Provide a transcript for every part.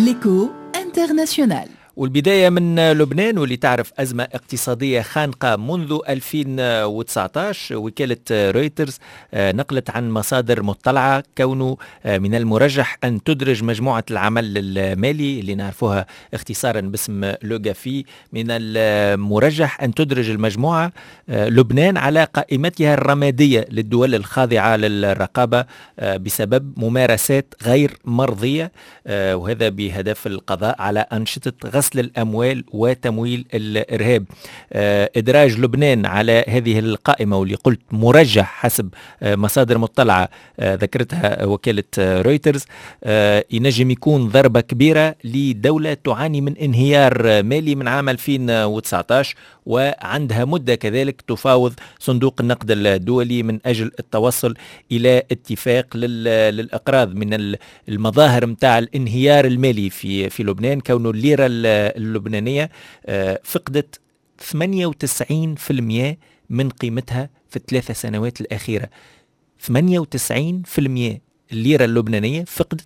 l'écho international. والبداية من لبنان، واللي تعرف أزمة اقتصادية خانقة منذ 2019. وكالة رويترز نقلت عن مصادر مطلعة كونه من المرجح أن تدرج مجموعة العمل المالي اللي نعرفوها اختصارا باسم لوغافي، من المرجح أن تدرج المجموعة لبنان على قائمتها الرمادية للدول الخاضعة للرقابة بسبب ممارسات غير مرضية، وهذا بهدف القضاء على أنشطة غسل الأموال وتمويل الإرهاب. إدراج لبنان على هذه القائمة، واللي قلت مرجح حسب مصادر مطلعة ذكرتها وكالة رويترز، ينجم يكون ضربة كبيرة لدولة تعاني من انهيار مالي من عام 2019، وعندها مدة كذلك تفاوض صندوق النقد الدولي من أجل التوصل إلى اتفاق للأقراض. من المظاهر متاع الانهيار المالي في لبنان كون الليرة اللبنانية فقدت 98% من قيمتها في الثلاث سنوات الأخيرة. 98% الليرة اللبنانية فقدت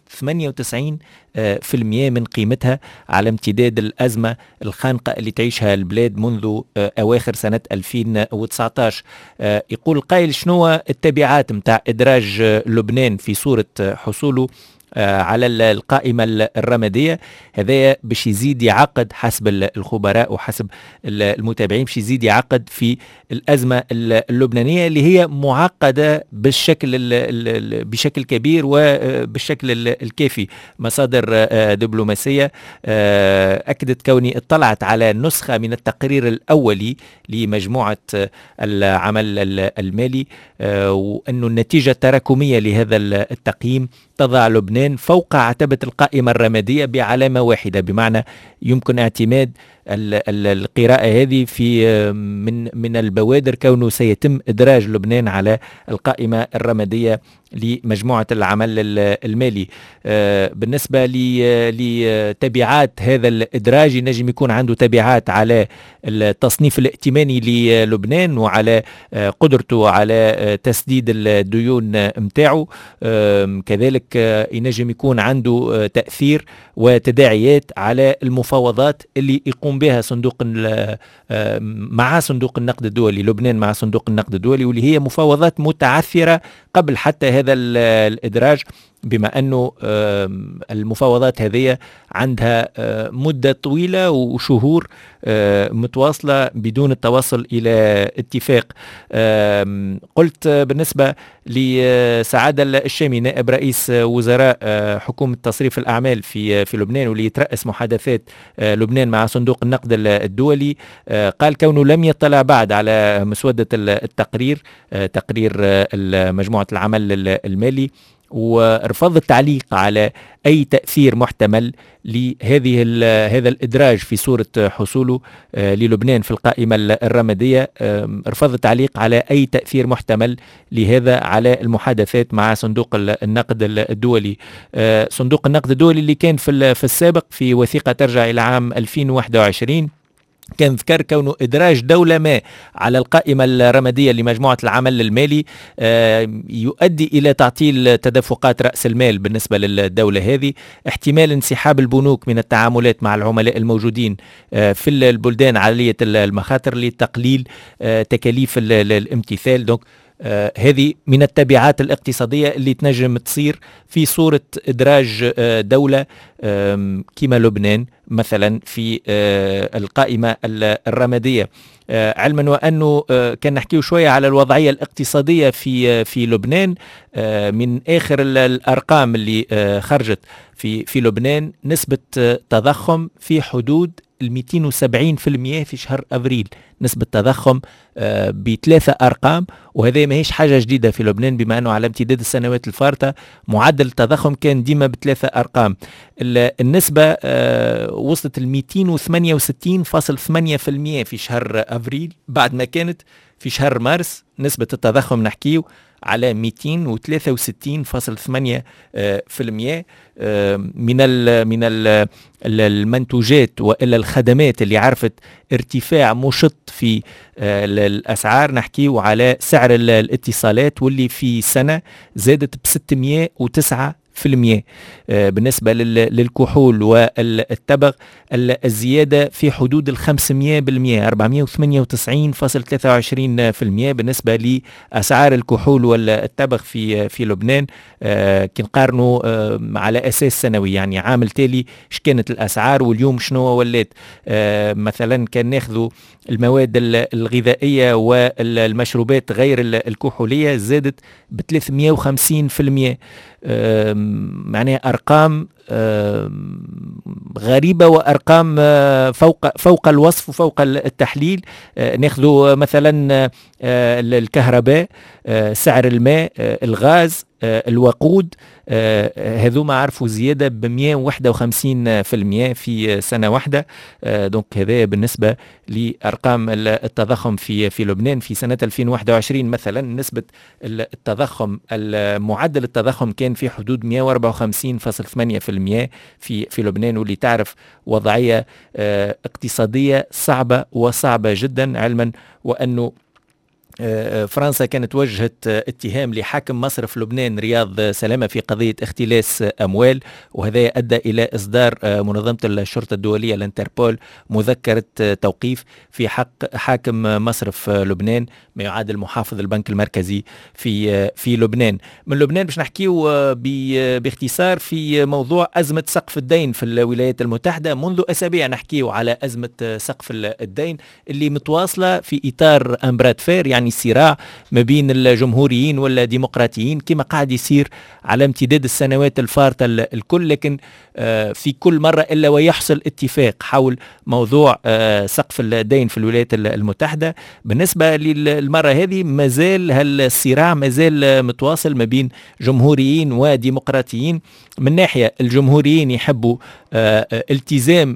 98% من قيمتها على امتداد الأزمة الخانقة اللي تعيشها البلاد منذ أواخر سنة 2019. يقول قائل شنو التبعات متاع إدراج لبنان في صورة حصوله على القائمة الرمادية. هذا باش يزيد يعقد حسب الخبراء وحسب المتابعين، باش يزيد يعقد في الأزمة اللبنانية اللي هي معقدة بشكل كبير وبالشكل الكافي. مصادر دبلوماسية أكدت كوني اطلعت على نسخة من التقرير الأولي لمجموعة العمل المالي، وأن النتيجة التراكمية لهذا التقييم تضع لبنان فوق عتبة القائمة الرمادية بعلامة واحدة، بمعنى يمكن اعتماد القراءة هذه في من البوادر كونه سيتم إدراج لبنان على القائمة الرمادية لمجموعة العمل المالي. بالنسبة لتبعات هذا الإدراج، نجم يكون عنده تبعات على التصنيف الائتماني للبنان وعلى قدرته على تسديد الديون متاعه. كذلك ينجم يكون عنده تأثير وتداعيات على المفاوضات اللي يقوم بها مع صندوق النقد الدولي، لبنان مع صندوق النقد الدولي، واللي هي مفاوضات متعثرة قبل حتى هذا الإدراج، بما أنه المفاوضات هذه عندها مدة طويلة وشهور متواصلة بدون التوصل إلى اتفاق. قلت بالنسبة لسعادة الشامي نائب رئيس وزراء حكومة تصريف الأعمال في لبنان، واللي يترأس محادثات لبنان مع صندوق النقد الدولي، قال كونه لم يطلع بعد على مسودة التقرير، تقرير مجموعة العمل المالي، ورفض التعليق على أي تأثير محتمل هذا الإدراج في صورة حصوله للبنان في القائمة الرمادية. رفض التعليق على أي تأثير محتمل لهذا على المحادثات مع صندوق النقد الدولي. صندوق النقد الدولي اللي كان في السابق في وثيقة ترجع إلى عام 2021 كان ذكر كونه إدراج دولة ما على القائمة الرمادية لمجموعة العمل المالي يؤدي إلى تعطيل تدفقات رأس المال بالنسبة للدولة هذه، احتمال انسحاب البنوك من التعاملات مع العملاء الموجودين في البلدان عالية المخاطر لتقليل تكاليف الامتثال. دونك هذه من التبعات الاقتصادية اللي تنجم تصير في صورة إدراج دولة كما لبنان مثلا في القائمة الرمادية. علما وأنه كان نحكيه شوية على الوضعية الاقتصادية في لبنان. من آخر الأرقام اللي خرجت في لبنان نسبة تضخم في حدود 270% في شهر أبريل، نسبة تضخم بثلاثة أرقام، وهذا ما هيش حاجة جديدة في لبنان، بما أنه على امتداد السنوات الفارطة معدل التضخم كان ديما بثلاثة أرقام. النسبة وصلت 268.8% في شهر أبريل، بعد ما كانت في شهر مارس نسبة التضخم نحكيه على 263.8%. من المنتوجات وإلا الخدمات اللي عرفت ارتفاع مشط في الأسعار، نحكيه على سعر الاتصالات واللي في سنة زادت ب 609%. بالنسبة للكحول والتبغ الزيادة في حدود 500%، 498.23%. بالنسبة لأسعار الكحول والتبغ في لبنان كي نقارنوا على أساس سنوي، يعني عام التالي ايش كانت الأسعار واليوم شنو ولات. مثلا كان ناخذوا المواد الغذائية والمشروبات غير الكحولية زادت ب350%. معناها أرقام غريبة وأرقام فوق الوصف وفوق التحليل. ناخذوا مثلا الكهرباء، سعر الماء، الغاز، الوقود، هذوما عرفوا زيادة ب151% في سنة واحدة. دونك هذا بالنسبة لأرقام التضخم في لبنان في سنة 2021. مثلا نسبة التضخم، معدل التضخم كان في حدود 154.8% في لبنان، واللي تعرف وضعية اقتصادية صعبة جدا، علما وأنه فرنسا كانت وجهت اتهام لحاكم مصرف لبنان رياض سلامة في قضية اختلاس أموال، وهذا أدى إلى إصدار منظمة الشرطة الدولية الانتربول مذكرة توقيف في حق حاكم مصرف لبنان، ما يعادل محافظ البنك المركزي في لبنان. من لبنان باش نحكيو باختصار في موضوع أزمة سقف الدين في الولايات المتحدة. منذ أسابيع نحكيو على أزمة سقف الدين اللي متواصلة في إطار أمبراد فير، يعني صراع ما بين الجمهوريين والديمقراطيين كما قاعد يصير على امتداد السنوات الفارطة الكل. لكن في كل مرة إلا ويحصل اتفاق حول موضوع سقف الدين في الولايات المتحدة. بالنسبة للمرة هذه مازال هالصراع مازال متواصل ما بين جمهوريين وديمقراطيين. من ناحية الجمهوريين يحبوا التزام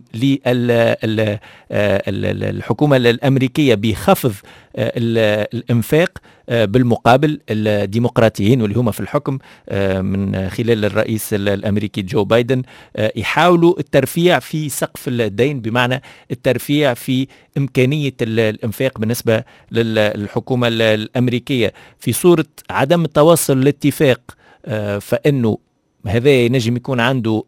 للحكومة الأمريكية بخفض الإنفاق، بالمقابل الديمقراطيين واللي هم في الحكم من خلال الرئيس الأمريكي جو بايدن يحاولوا الترفيع في سقف الدين، بمعنى الترفيع في إمكانية الإنفاق بالنسبة للحكومة الأمريكية في صورة عدم التوصل لاتفاق. فإنه هذا ينجم يكون عنده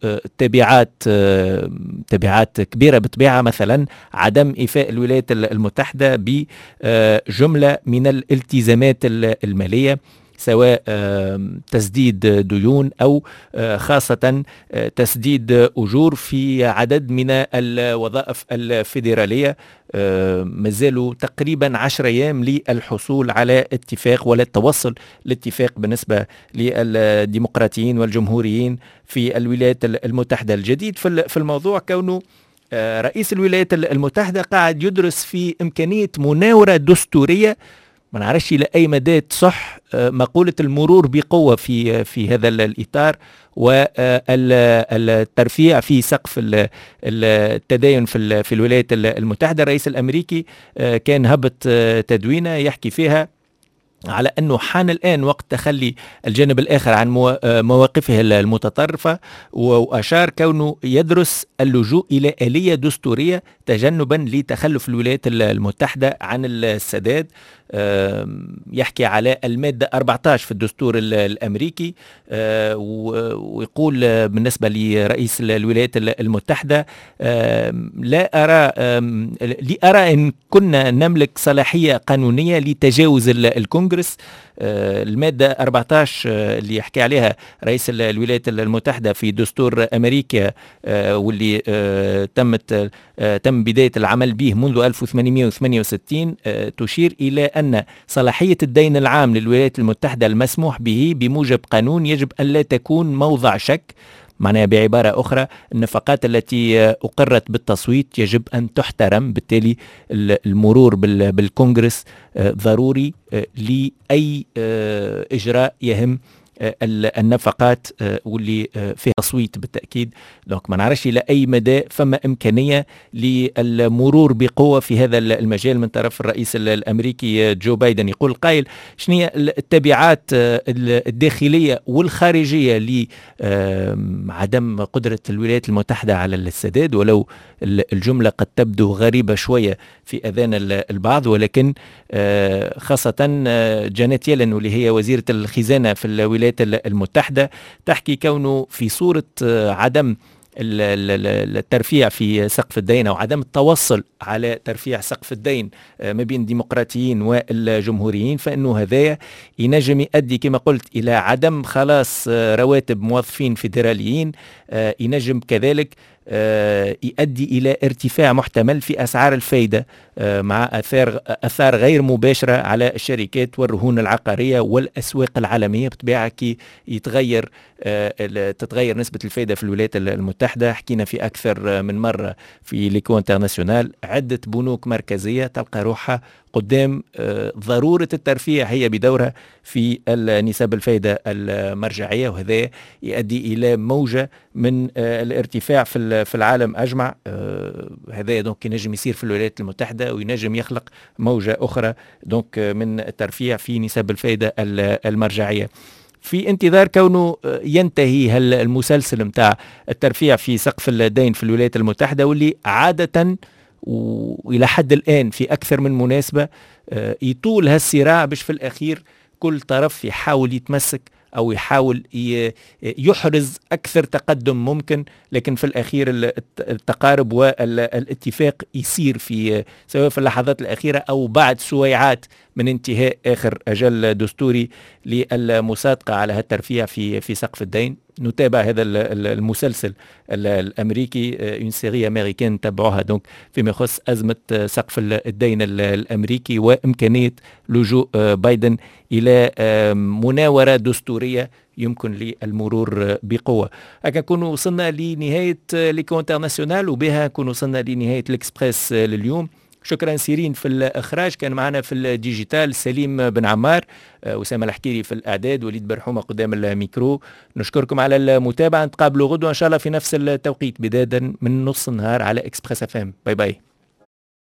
تبعات كبيرة بطبيعة، مثلا عدم إيفاء الولايات المتحدة بجملة من الالتزامات المالية، سواء تسديد ديون أو خاصة تسديد أجور في عدد من الوظائف الفيدرالية. مازالوا تقريبا 10 أيام للحصول على اتفاق ولا التوصل لاتفاق بالنسبة للديمقراطيين والجمهوريين في الولايات المتحدة. الجديد في الموضوع كونه رئيس الولايات المتحدة قاعد يدرس في إمكانية مناورة دستورية، ما نعرفش إلى أي مدى صح مقولة المرور بقوة في هذا الإطار، والترفيع في سقف التدين في الولايات المتحدة. الرئيس الأمريكي كان هبط تدوينة يحكي فيها على أنه حان الآن وقت تخلي الجانب الآخر عن مواقفه المتطرفة، وأشار كونه يدرس اللجوء إلى آلية دستورية تجنبا لتخلف الولايات المتحدة عن السداد. يحكي على المادة 14 في الدستور الأمريكي، ويقول بالنسبة لرئيس الولايات المتحدة لا أرى أن كنا نملك صلاحية قانونية لتجاوز الكونغرس. المادة 14 اللي يحكي عليها رئيس الولايات المتحدة في دستور أمريكا، واللي تم بداية العمل به منذ 1868، تشير إلى أن صلاحية الدين العام للولايات المتحدة المسموح به بموجب قانون يجب أن لا تكون موضع شك. معناها بعبارة أخرى النفقات التي أقرت بالتصويت يجب أن تحترم، بالتالي المرور بالكونغرس ضروري لأي إجراء يهم النفقات واللي فيها تصويت بالتأكيد. دونك ما نعرفش إلى أي مدى فما إمكانية للمرور بقوة في هذا المجال من طرف الرئيس الأمريكي جو بايدن. يقول قائل شنو التبعات الداخلية والخارجية لعدم قدرة الولايات المتحدة على السداد، ولو الجملة قد تبدو غريبة شوية في أذان البعض، ولكن خاصة جانيت يلن واللي هي وزيرة الخزانة في الولايات الولايات المتحدة، تحكي كونه في صورة عدم الترفيع في سقف الدين أو عدم التوصل على ترفيع سقف الدين ما بين الديمقراطيين والجمهوريين، فإنه هذايا ينجم يؤدي كما قلت إلى عدم خلاص رواتب موظفين فيدراليين، ينجم كذلك يؤدي إلى ارتفاع محتمل في أسعار الفايدة مع أثار غير مباشرة على الشركات والرهون العقارية والأسواق العالمية. بطبيعة كي تتغير نسبة الفايدة في الولايات المتحدة، حكينا في أكثر من مرة في ليكو انترناسيونال، عدة بنوك مركزية تلقى روحها قدام ضرورة الترفيع هي بدورها في نسب الفايدة المرجعية، وهذا يؤدي إلى موجة من الارتفاع في العالم أجمع. هذا دونك ينجم يصير في الولايات المتحدة وينجم يخلق موجة أخرى دونك من الترفيع في نسب الفايدة المرجعية. في انتظار كونه ينتهي المسلسل متاع الترفيع في سقف الدين في الولايات المتحدة، واللي عادة وإلى حد الآن في أكثر من مناسبة يطول هالصراع باش في الأخير كل طرف يحاول يتمسك أو يحاول يحرز أكثر تقدم ممكن، لكن في الأخير التقارب والاتفاق يصير في سواء في اللحظات الأخيرة أو بعد سويعات من انتهاء آخر أجل دستوري للمصادقة على هالترفيع في سقف الدين. نتابع هذا المسلسل الأمريكي، une série américaine تبعوها دونك فيما يخص أزمة سقف الدين الأمريكي وإمكانية لجوء بايدن إلى مناورة دستورية يمكن للمرور بقوة. هكا نكون وصلنا لنهاية ليكو انترناسيونال، وبها نكون وصلنا لنهاية الإكسبريس لليوم. شكرا سيرين في الإخراج، كان معنا في الديجيتال سليم بن عمار، أسامة الحكيري في الإعداد، وليد برحومة قدام الميكرو. نشكركم على المتابعة، نتقابلوا غدوة إن شاء الله في نفس التوقيت بداية من نص النهار على إكسبريس FM. باي باي.